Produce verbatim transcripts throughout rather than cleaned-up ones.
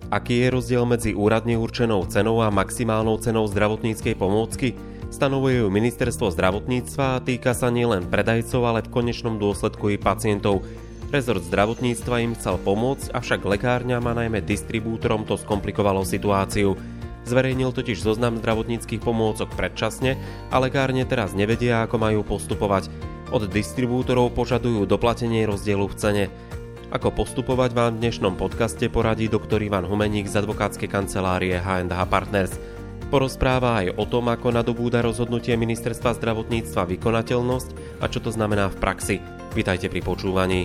Aký je rozdiel medzi úradne určenou cenou a maximálnou cenou zdravotníckej pomôcky? Stanovuje ju ministerstvo zdravotníctva a týka sa nielen predajcov, ale v konečnom dôsledku i pacientov. Rezort zdravotníctva im chcel pomôcť, avšak lekárňam a najmä distribútorom to skomplikovalo situáciu. Zverejnil totiž zoznam zdravotníckych pomôcok predčasne a lekárne teraz nevedia, ako majú postupovať. Od distribútorov požadujú doplatenie rozdielu v cene. Ako postupovať vám v dnešnom podcaste poradí doktor Ivan Humeník z advokátskej kancelárie há end há Partners. Porozpráva aj o tom, ako nadobúda rozhodnutie ministerstva zdravotníctva vykonateľnosť a čo to znamená v praxi. Vitajte pri počúvaní.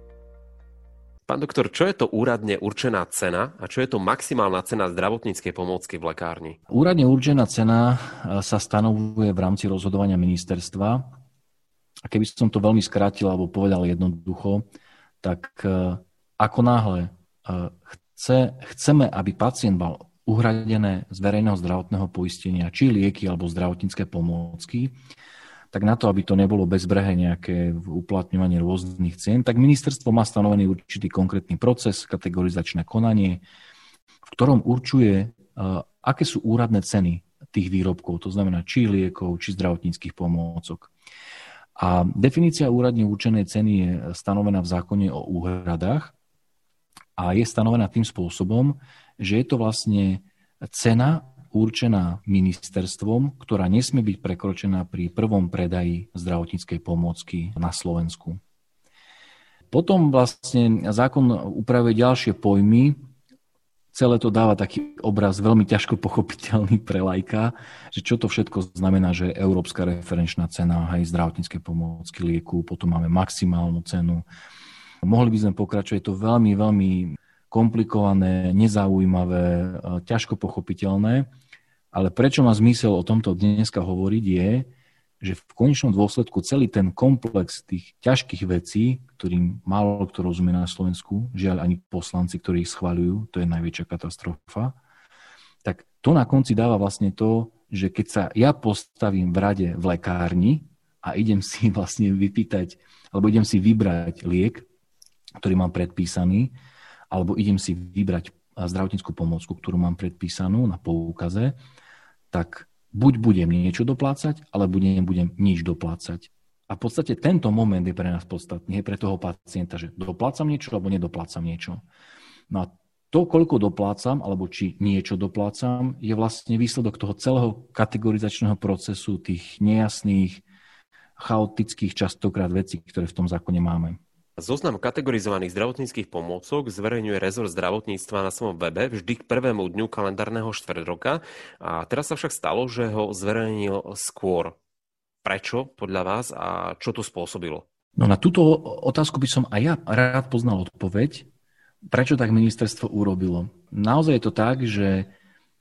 Pán doktor, čo je to úradne určená cena a čo je to maximálna cena zdravotníckej pomôcky v lekárni? Úradne určená cena sa stanovuje v rámci rozhodovania ministerstva. A keby som to veľmi skrátil alebo povedal jednoducho, tak ako náhle chce, chceme, aby pacient mal uhradené z verejného zdravotného poistenia, či lieky alebo zdravotnícke pomôcky, tak na to, aby to nebolo bezbrehé nejaké uplatňovanie rôznych cien, tak ministerstvo má stanovený určitý konkrétny proces, kategorizačné konanie, v ktorom určuje, aké sú úradné ceny tých výrobkov, to znamená či liekov, či zdravotníckych pomôcok. A definícia úradne určenej ceny je stanovená v zákone o úhradách a je stanovená tým spôsobom, že je to vlastne cena určená ministerstvom, ktorá nesmie byť prekročená pri prvom predaji zdravotníckej pomôcky na Slovensku. Potom vlastne zákon upravuje ďalšie pojmy. Celé to dáva taký obraz veľmi ťažko pochopiteľný pre laika, že čo to všetko znamená, že európska referenčná cena aj zdravotnícke pomôcky lieku, potom máme maximálnu cenu. Mohli by sme pokračovať, je to veľmi, veľmi komplikované, nezaujímavé, ťažko pochopiteľné, ale prečo má zmysel o tomto dneska hovoriť je, že v konečnom dôsledku celý ten komplex tých ťažkých vecí, ktorým málo kto rozumie na Slovensku, žiaľ ani poslanci, ktorí ich schvaľujú, to je najväčšia katastrofa, tak to na konci dáva vlastne to, že keď sa ja postavím v rade v lekárni a idem si vlastne vypýtať, alebo idem si vybrať liek, ktorý mám predpísaný, alebo idem si vybrať zdravotnícku pomôcku, ktorú mám predpísanú na poukaze, tak buď budem niečo doplácať, alebo nebudem nič doplácať. A v podstate tento moment je pre nás podstatný, je pre toho pacienta, že doplácam niečo, alebo nedoplácam niečo. No a to, koľko doplácam, alebo či niečo doplácam, je vlastne výsledok toho celého kategorizačného procesu, tých nejasných, chaotických častokrát vecí, ktoré v tom zákone máme. Zoznam kategorizovaných zdravotníckych pomôcok zverejňuje rezort zdravotníctva na svojom webe vždy k prvému dňu kalendárneho štvrťroka. A teraz sa však stalo, že ho zverejnil skôr. Prečo podľa vás a čo to spôsobilo? No na túto otázku by som aj ja rád poznal odpoveď. Prečo tak ministerstvo urobilo? Naozaj je to tak, že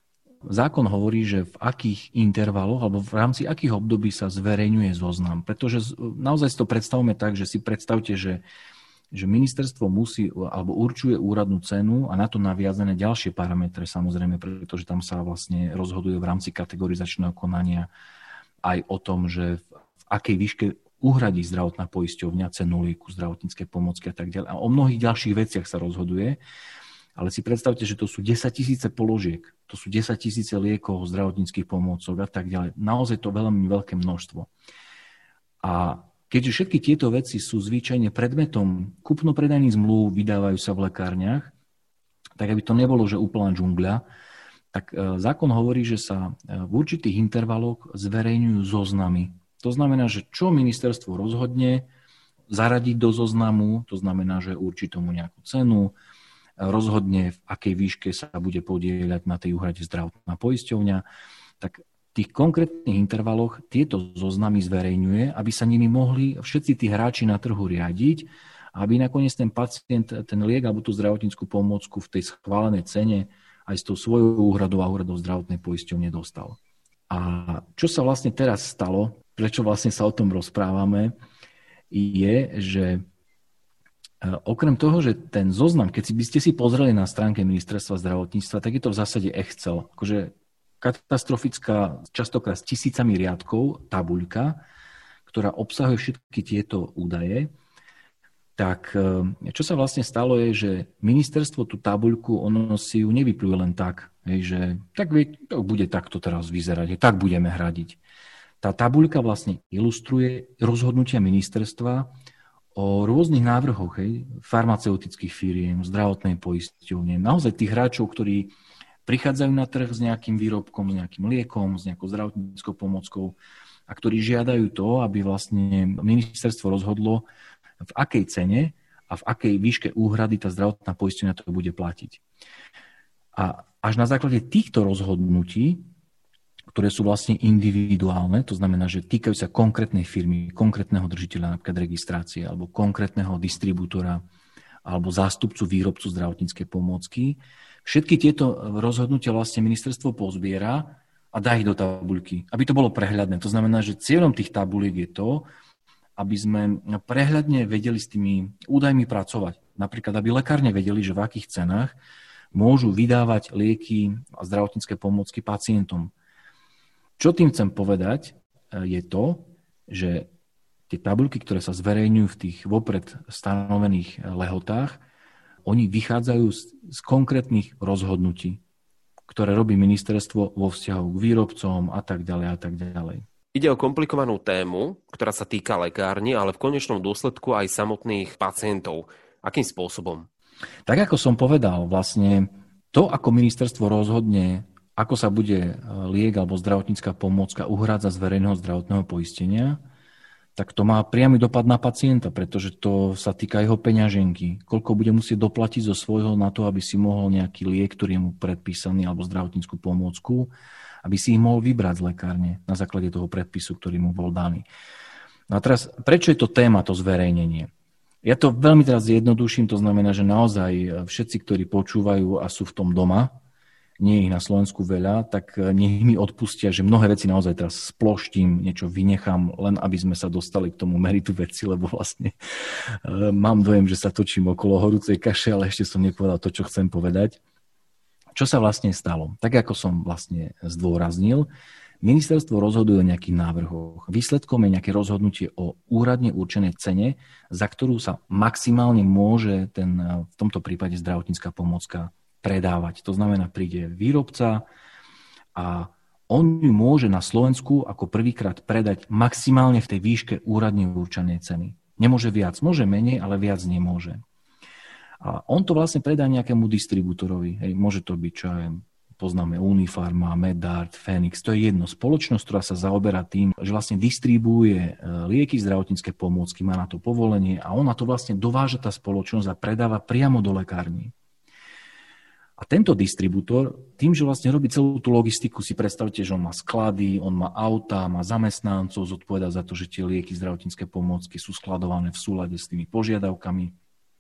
zákon hovorí, že v akých intervaloch alebo v rámci akých období sa zverejňuje zoznam. Pretože naozaj si to predstavíme tak, že si predstavte, že, že ministerstvo musí alebo určuje úradnú cenu a na to naviazané ďalšie parametre samozrejme, pretože tam sa vlastne rozhoduje v rámci kategorizačného konania aj o tom, že v akej výške uhradí zdravotná poisťovňa cenu lieku, zdravotnícke pomôcky a tak ďalej. A o mnohých ďalších veciach sa rozhoduje. Ale si predstavte, že to sú desaťtisíce položiek, to sú desaťtisíce liekov, zdravotníckych pomôcok a tak ďalej. Naozaj to veľmi veľké množstvo. A keďže všetky tieto veci sú zvyčajne predmetom kúpno-predajných zmluv, vydávajú sa v lekárniach, tak aby to nebolo, že úplná džungľa, tak zákon hovorí, že sa v určitých intervaloch zverejňujú zoznamy. To znamená, že čo ministerstvo rozhodne zaradiť do zoznamu, to znamená, že určí tomu nejakú cenu, rozhodne, v akej výške sa bude podieľať na tej úhrade zdravotná poisťovňa, tak v tých konkrétnych intervaloch tieto zoznamy zverejňuje, aby sa nimi mohli všetci tí hráči na trhu riadiť, aby nakoniec ten pacient ten liek alebo tú zdravotnícku pomôcku v tej schválenej cene aj s tou svojou úhradou a úhradou zdravotnej poisťovne dostal. A čo sa vlastne teraz stalo, prečo vlastne sa o tom rozprávame, je, že okrem toho, že ten zoznam, keď si by ste si pozreli na stránke ministerstva zdravotníctva, tak je to v zásade Excel. Akože katastrofická, častokrát s tisícami riadkov, tabuľka, ktorá obsahuje všetky tieto údaje. tak čo sa vlastne stalo je, že ministerstvo tú tabuľku, ono si ju nevypluje len tak, hej, že tak to bude takto teraz vyzerať, tak budeme hradiť. Tá tabuľka vlastne ilustruje rozhodnutia ministerstva o rôznych návrhoch, hej, farmaceutických firiem, zdravotnej poisťovne, naozaj tých hráčov, ktorí prichádzajú na trh s nejakým výrobkom, s nejakým liekom, s nejakou zdravotníckou pomôckou a ktorí žiadajú to, aby vlastne ministerstvo rozhodlo, v akej cene a v akej výške úhrady tá zdravotná poisťovňa to bude platiť. A až na základe týchto rozhodnutí, ktoré sú vlastne individuálne, to znamená, že týkajú sa konkrétnej firmy, konkrétneho držiteľa napríklad registrácie alebo konkrétneho distribútora alebo zástupcu výrobcu zdravotníckej pomôcky, všetky tieto rozhodnutia vlastne ministerstvo pozbiera a dá ich do tabuľky, aby to bolo prehľadné. To znamená, že cieľom tých tabuliek je to, aby sme prehľadne vedeli s tými údajmi pracovať. Napríklad, aby lekárne vedeli, že v akých cenách môžu vydávať lieky a zdravotnícke pomôcky pacientom. Čo tým chcem povedať, je to, že tie tabuľky, ktoré sa zverejňujú v tých vopred stanovených lehotách, oni vychádzajú z, z konkrétnych rozhodnutí, ktoré robí ministerstvo vo vzťahu k výrobcom a tak ďalej a tak ďalej. Ide o komplikovanú tému, ktorá sa týka lekárni, ale v konečnom dôsledku aj samotných pacientov. Akým spôsobom? Tak ako som povedal, vlastne to, ako ministerstvo rozhodne, ako sa bude liek alebo zdravotnícka pomôcka uhrádzať z verejného zdravotného poistenia, tak to má priamy dopad na pacienta, pretože to sa týka jeho peňaženky. Koľko bude musieť doplatiť zo svojho na to, aby si mohol nejaký liek, ktorý je mu predpísaný, alebo zdravotnícku pomôcku, aby si ich mohol vybrať z lekárne na základe toho predpisu, ktorý mu bol daný. No a teraz, prečo je to téma, to zverejnenie? Ja to veľmi teraz zjednoduším, to znamená, že naozaj všetci, ktorí počúvajú a sú v tom doma, nie je ich na Slovensku veľa, tak nech mi odpustia, že mnohé veci naozaj teraz sploštím, niečo vynechám, len aby sme sa dostali k tomu meritu veci, lebo vlastne mám dojem, že sa točím okolo horúcej kaše, ale ešte som nepovedal to, čo chcem povedať. Čo sa vlastne stalo? Tak, ako som vlastne zdôraznil, ministerstvo rozhoduje o nejakých návrhoch. Výsledkom je nejaké rozhodnutie o úradne určenej cene, za ktorú sa maximálne môže ten, v tomto prípade zdravotnícka pomôcka predávať. To znamená, príde výrobca a on ju môže na Slovensku ako prvýkrát predať maximálne v tej výške úradne určenej ceny. Nemôže viac, môže menej, ale viac nemôže. A on to vlastne predá nejakému distribútorovi. Hej, môže to byť, čo aj poznáme, Unifarma, Medart, Phoenix. To je jedno. Spoločnosť, ktorá sa zaoberá tým, že vlastne distribuuje lieky, zdravotnícke pomôcky, má na to povolenie a ona to vlastne dováža tá spoločnosť a predáva priamo do lekární. A tento distribútor, tým, že vlastne robí celú tú logistiku, si predstavte, že on má sklady, on má auta, má zamestnancov, zodpovedá za to, že tie lieky, zdravotnícke pomôcky sú skladované v súlade s tými požiadavkami,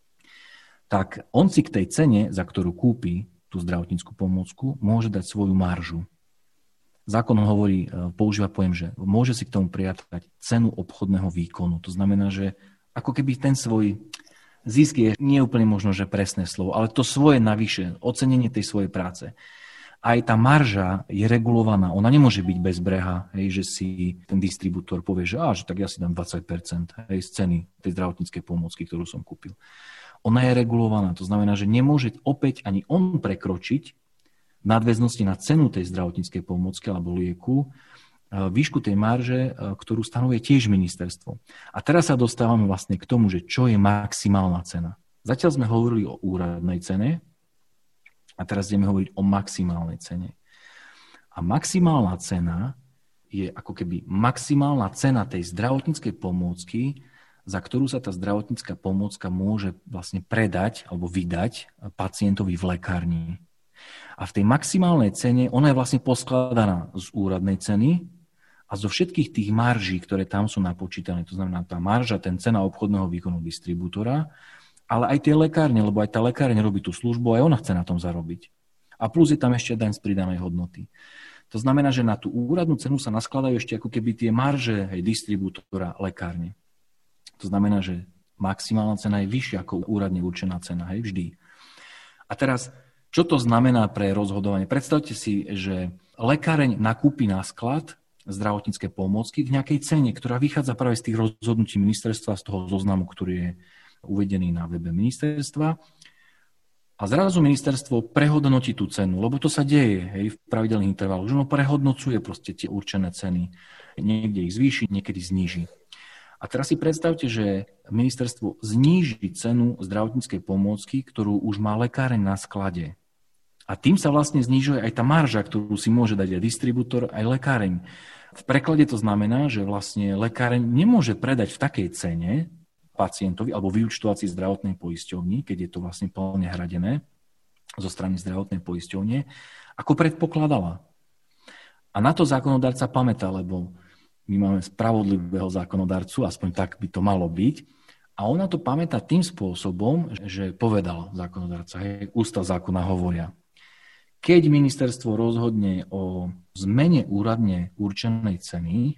tak on si k tej cene, za ktorú kúpi tú zdravotnícku pomôcku, môže dať svoju maržu. Zákon hovorí, používa pojem, že môže si k tomu prijatať cenu obchodného výkonu. To znamená, že ako keby ten svoj zisk je nie úplne možno, že presné slovo, ale to svoje navyše, ocenenie tej svojej práce. Aj tá marža je regulovaná, ona nemôže byť bez breha, hej, že si ten distribútor povie, že, á, že tak ja si dám dvadsať percent hej, z ceny tej zdravotníckej pomôcky, ktorú som kúpil. Ona je regulovaná, to znamená, že nemôže opäť ani on prekročiť v nadväznosti na cenu tej zdravotníckej pomôcky alebo lieku výšku tej marže, ktorú stanovuje tiež ministerstvo. A teraz sa dostávame vlastne k tomu, že čo je maximálna cena. Zatiaľ sme hovorili o úradnej cene a teraz ideme hovoriť o maximálnej cene. A maximálna cena je ako keby maximálna cena tej zdravotníckej pomôcky, za ktorú sa tá zdravotnícka pomôcka môže vlastne predať alebo vydať pacientovi v lekárni. A v tej maximálnej cene ona je vlastne poskladaná z úradnej ceny a zo všetkých tých marží, ktoré tam sú napočítané. To znamená tá marža, ten cena obchodného výkonu distribútora, ale aj tie lekárne, lebo aj tá lekárne robí tú službu, aj ona chce na tom zarobiť. A plus je tam ešte daň z pridanej hodnoty. To znamená, že na tú úradnú cenu sa naskladajú ešte ako keby tie marže hej, distribútora lekárne. To znamená, že maximálna cena je vyššia ako úradne určená cena, hej, vždy. A teraz, čo to znamená pre rozhodovanie? Predstavte si, že lekáreň nakúpi na sklad zdravotnícke pomôcky v nejakej cene, ktorá vychádza práve z tých rozhodnutí ministerstva, z toho zoznamu, ktorý je uvedený na webe ministerstva. A zrazu ministerstvo prehodnotí tú cenu, lebo to sa deje, hej, v pravidelných intervaloch, že ono prehodnocuje proste tie určené ceny. Niekde ich zvýši, niekedy zníži. A teraz si predstavte, že ministerstvo zníži cenu zdravotníckej pomôcky, ktorú už má lekáreň na sklade. A tým sa vlastne znižuje aj tá marža, ktorú si môže dať aj distribútor, aj lekáreň. V preklade to znamená, že vlastne lekáreň nemôže predať v takej cene pacientovi alebo vyúčtovací zdravotnej poisťovni, keď je to vlastne plne hradené zo strany zdravotnej poisťovne, ako predpokladala. A na to zákonodarca pamätá, lebo my máme spravodlivého zákonodarcu, aspoň tak by to malo byť, a ona to pamätá tým spôsobom, že povedal zákonodarca, hej, ústav zákona hovoria, keď ministerstvo rozhodne o zmene úradne určenej ceny,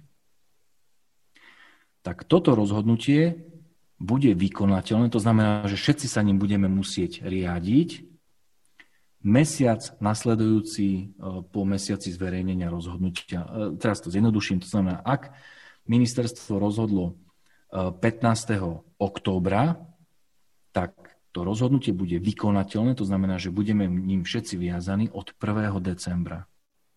tak toto rozhodnutie bude vykonateľné, to znamená, že všetci sa ním budeme musieť riadiť mesiac nasledujúci po mesiaci zverejnenia rozhodnutia. Teraz to zjednoduším, to znamená, ak ministerstvo rozhodlo pätnásteho októbra, tak to rozhodnutie bude vykonateľné, to znamená, že budeme ním všetci viazaní od prvého decembra.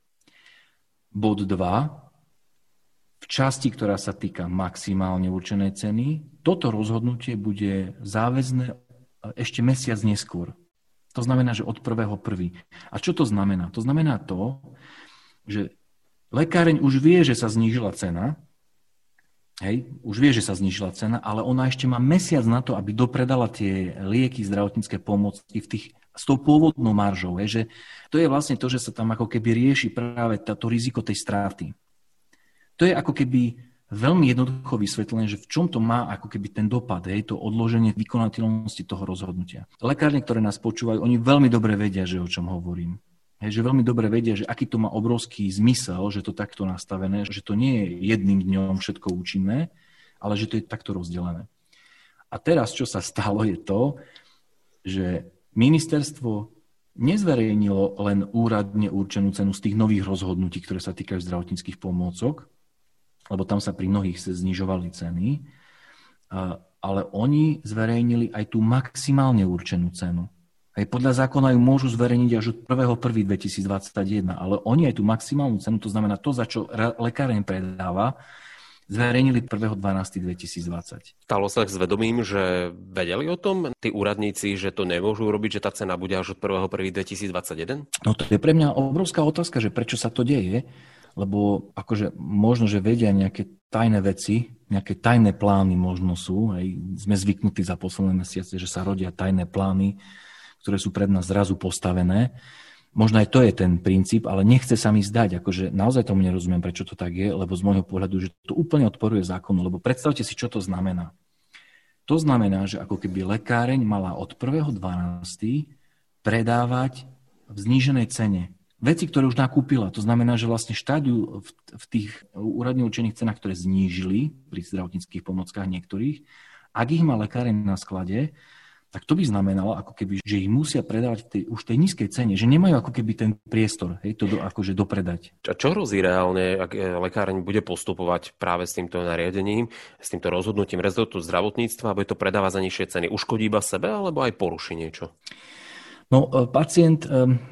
Bod dva. V časti, ktorá sa týka maximálne určenej ceny, toto rozhodnutie bude záväzné ešte mesiac neskôr. To znamená, že od prvého prvého A čo to znamená? To znamená to, že lekáreň už vie, že sa znížila cena, hej, už vie, že sa znížila cena, ale ona ešte má mesiac na to, aby dopredala tie lieky, zdravotnícke pomôcky v tých, s tou pôvodnou maržou. Hej, že to je vlastne to, že sa tam ako keby rieši práve táto riziko tej straty. To je ako keby veľmi jednoducho vysvetlené, že v čom to má ako keby ten dopad, hej, to odloženie vykonateľnosti toho rozhodnutia. Lekárne, ktoré nás počúvajú, oni veľmi dobre vedia, že o čom hovorím. Hej, že veľmi dobre vedia, že aký to má obrovský zmysel, že to takto nastavené, že to nie je jedným dňom všetko účinné, ale že to je takto rozdelené. A teraz, čo sa stalo, je to, že ministerstvo nezverejnilo len úradne určenú cenu z tých nových rozhodnutí, ktoré sa týkajú zdravotníckych pomôcok, lebo tam sa pri mnohých sa znižovali ceny, ale oni zverejnili aj tú maximálne určenú cenu. Aj podľa zákona ju môžu zverejniť až od prvého prvého dvetisícdvadsaťjeden, ale oni aj tú maximálnu cenu, to znamená to, za čo lekáreň predáva, zverejnili prvého dvanásteho dvetisícdvadsať. Stalo sa s vedomím, že vedeli o tom tí úradníci, že to nemôžu urobiť, že tá cena bude až od prvého prvého dvetisícdvadsaťjeden? No to je pre mňa obrovská otázka, že prečo sa to deje, lebo akože možno, že vedia nejaké tajné veci, nejaké tajné plány možno sú, hej. Sme zvyknutí za posledné mesiace, že sa rodia tajné plány, ktoré sú pred nás zrazu postavené. Možno aj to je ten princíp, ale nechce sa mi zdať, akože naozaj tomu nerozumiem, prečo to tak je, lebo z môjho pohľadu, že to úplne odporuje zákonu, lebo predstavte si, čo to znamená. To znamená, že ako keby lekáreň mala od prvého dvanásteho predávať v zníženej cene veci, ktoré už nakúpila. To znamená, že vlastne štát ju v, v tých úradne určených cenách, ktoré znížili pri zdravotníckych pomockách niektorých, ak ich má lekáreň na sklade, tak to by znamenalo, ako keby, že ich musia predávať v tej, už tej nízkej cene, že nemajú ako keby ten priestor, hej, to do, akože dopredať. A čo hrozí reálne, ak lekáreň bude postupovať práve s týmto nariadením, s týmto rozhodnutím rezortu zdravotníctva, bude to predávať za nižšie ceny? Uškodí iba sebe, alebo aj poruší niečo? No, pacient...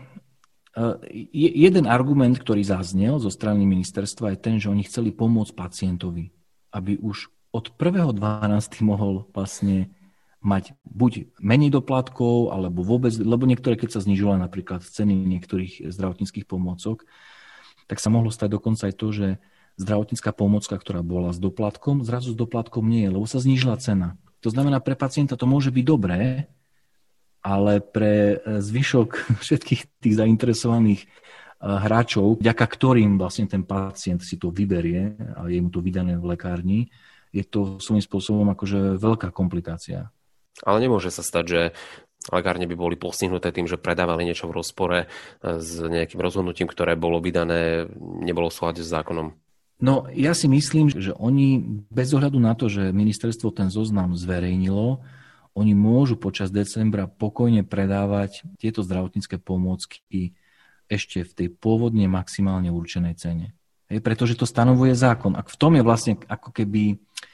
Jeden argument, ktorý zaznel zo strany ministerstva, je ten, že oni chceli pomôcť pacientovi, aby už od prvého dvanásteho mohol vlastne mať buď menej doplatkov, alebo vôbec, lebo niektoré, keď sa znižovali napríklad ceny niektorých zdravotníckych pomôcok, tak sa mohlo stať dokonca aj to, že zdravotnícka pomôcka, ktorá bola s doplatkom, zrazu s doplatkom nie je, lebo sa znížila cena. To znamená, pre pacienta to môže byť dobré, ale pre zvyšok všetkých tých zainteresovaných hráčov, vďaka ktorým vlastne ten pacient si to vyberie a je mu to vydané v lekárni, je to svojím spôsobom akože veľká komplikácia. Ale nemôže sa stať, že lekárne by boli postihnuté tým, že predávali niečo v rozpore s nejakým rozhodnutím, ktoré bolo vydané, nebolo v súlade s zákonom. No ja si myslím, že oni bez ohľadu na to, že ministerstvo ten zoznam zverejnilo, oni môžu počas decembra pokojne predávať tieto zdravotnícke pomôcky ešte v tej pôvodne maximálne určenej cene. Hej, pretože to stanovuje zákon. A v tom je vlastne ako keby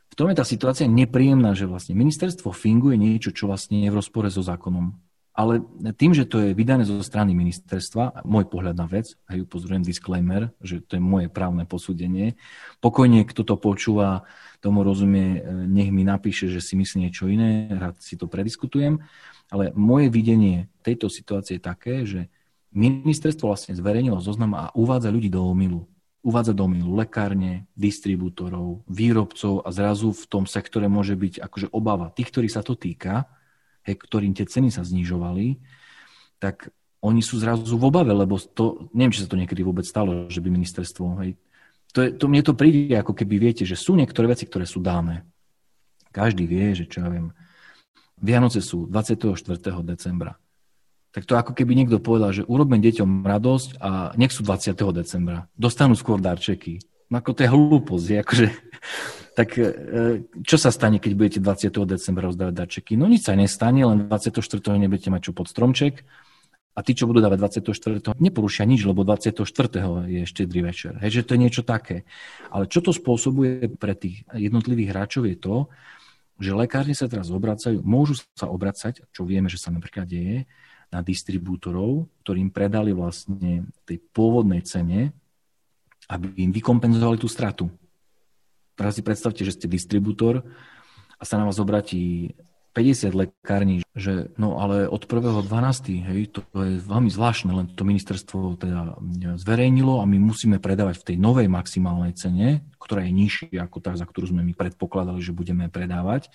v tom je tá situácia nepríjemná, že vlastne ministerstvo finguje niečo, čo vlastne je v rozpore so zákonom. Ale tým, že to je vydané zo strany ministerstva, môj pohľad na vec, aj upozorujem disclaimer, že to je moje právne posúdenie, pokojne, kto to počúva, tomu rozumie, nech mi napíše, že si myslí niečo iné, rád si to prediskutujem, ale moje videnie tejto situácie je také, že ministerstvo vlastne zverejnilo zoznam a uvádza ľudí do omylu. Uvádza do omylu lekárne, distribútorov, výrobcov a zrazu v tom sektore môže byť akože obava tých, ktorých sa to týka, hej, ktorým tie ceny sa znižovali, tak oni sú zrazu v obave, lebo to, neviem, či sa to niekedy vôbec stalo, že by ministerstvo, hej, to, je, to mne to príde, ako keby viete, že sú niektoré veci, ktoré sú dáne. Každý vie, že čo ja viem, Vianoce sú dvadsiateho štvrtého decembra. Tak to ako keby niekto povedal, že urobme deťom radosť a nech sú dvadsiateho decembra. Dostanú skôr darčeky. No ako to je hlúposť, je akože... Tak čo sa stane, keď budete dvadsiateho decembra rozdávať darčeky? No nič sa nestane, len dvadsiateho štvrtého nebudete mať čo pod stromček a tí, čo budú dávať dvadsiateho štvrtého neporušia nič, lebo dvadsiateho štvrtého je štedrý večer. Hej, že to je niečo také. Ale čo to spôsobuje pre tých jednotlivých hráčov je to, že lekárne sa teraz obracajú, môžu sa obracať, čo vieme, že sa napríklad deje, na distribútorov, ktorým predali vlastne tej pôvodnej cene, aby im vykompenzovali tú stratu. Teraz si predstavte, že ste distribútor a sa na vás obratí päťdesiat lekární, že no ale od prvého dvanásteho hej, to je veľmi zvláštne, len to ministerstvo teda zverejnilo a my musíme predávať v tej novej maximálnej cene, ktorá je nižšia ako tá, za ktorú sme my predpokladali, že budeme predávať.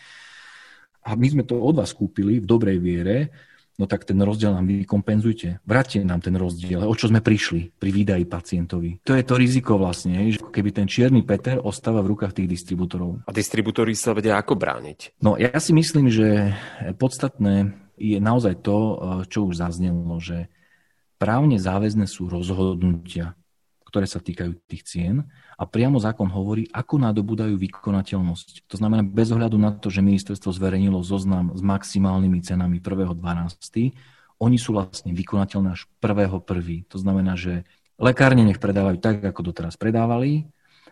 A my sme to od vás kúpili v dobrej viere, no tak ten rozdiel nám vykompenzujte. Vráťte nám ten rozdiel, o čo sme prišli pri výdaji pacientovi. To je to riziko vlastne, že keby ten čierny Peter ostáva v rukách tých distribútorov. A distribútori sa vedia ako brániť? No ja si myslím, že podstatné je naozaj to, čo už zaznelo, že právne záväzné sú rozhodnutia, ktoré sa týkajú tých cien a priamo zákon hovorí, ako nadobúdajú vykonateľnosť. To znamená, bez ohľadu na to, že ministerstvo zverejnilo zoznam s maximálnymi cenami prvého dvanásteho oni sú vlastne vykonateľné až prvého prvého To znamená, že lekárne nech predávajú tak, ako doteraz predávali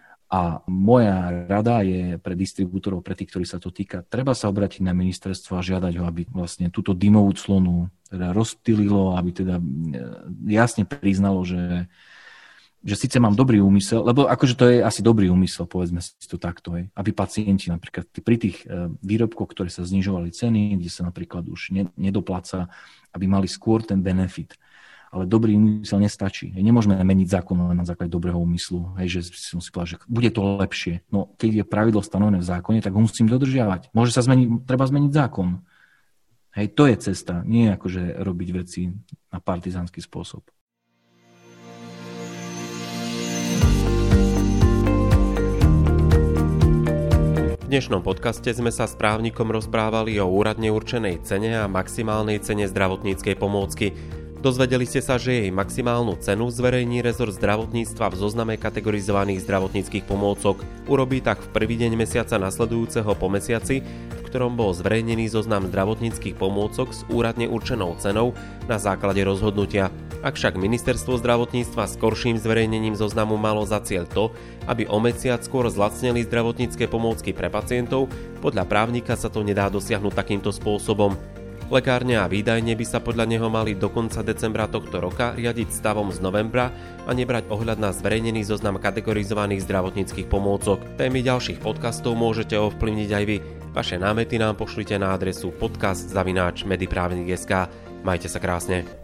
a moja rada je pre distribútorov, pre tých, ktorí sa to týka, treba sa obrátiť na ministerstvo a žiadať ho, aby vlastne túto dymovú clonu teda rozptýlilo, aby teda jasne priznalo, že že síce mám dobrý úmysel, lebo akože to je asi dobrý úmysel, povedzme si to takto, hej, aby pacienti napríklad pri tých výrobkoch, ktoré sa znižovali ceny, kde sa napríklad už nedopláca, aby mali skôr ten benefit. Ale dobrý úmysel nestačí. Hej, nemôžeme meniť zákon len na základe dobrého úmyslu, hej, že som si povedal, že bude to lepšie. No keď je pravidlo stanovené v zákone, tak ho musím dodržiavať. Môže sa zmeniť, treba zmeniť zákon. Hej, to je cesta, nie akože robiť veci na partizánsky spôsob. V dnešnom podcaste sme sa s právnikom rozprávali o úradne určenej cene a maximálnej cene zdravotníckej pomôcky. Dozvedeli ste sa, že jej maximálnu cenu zverejní rezort zdravotníctva v zozname kategorizovaných zdravotníckych pomôcok. Urobí tak v prvý deň mesiaca nasledujúceho po mesiaci, v ktorom bol zverejnený zoznam zdravotníckych pomôcok s úradne určenou cenou na základe rozhodnutia. Ak však ministerstvo zdravotníctva skorším zverejnením zoznamu malo za cieľ to, aby o mesiac skôr zlacneli zdravotnícke pomôcky pre pacientov, podľa právnika sa to nedá dosiahnuť takýmto spôsobom. Lekárne a výdajne by sa podľa neho mali do konca decembra tohto roka riadiť stavom z novembra a nebrať ohľad na zverejnený zoznam kategorizovaných zdravotníckych pomôcok. Témy ďalších podcastov môžete ovplyvniť aj vy. Vaše námety nám pošlite na adresu podcast zavináč mediprávnik bodka es ká. Majte sa krásne.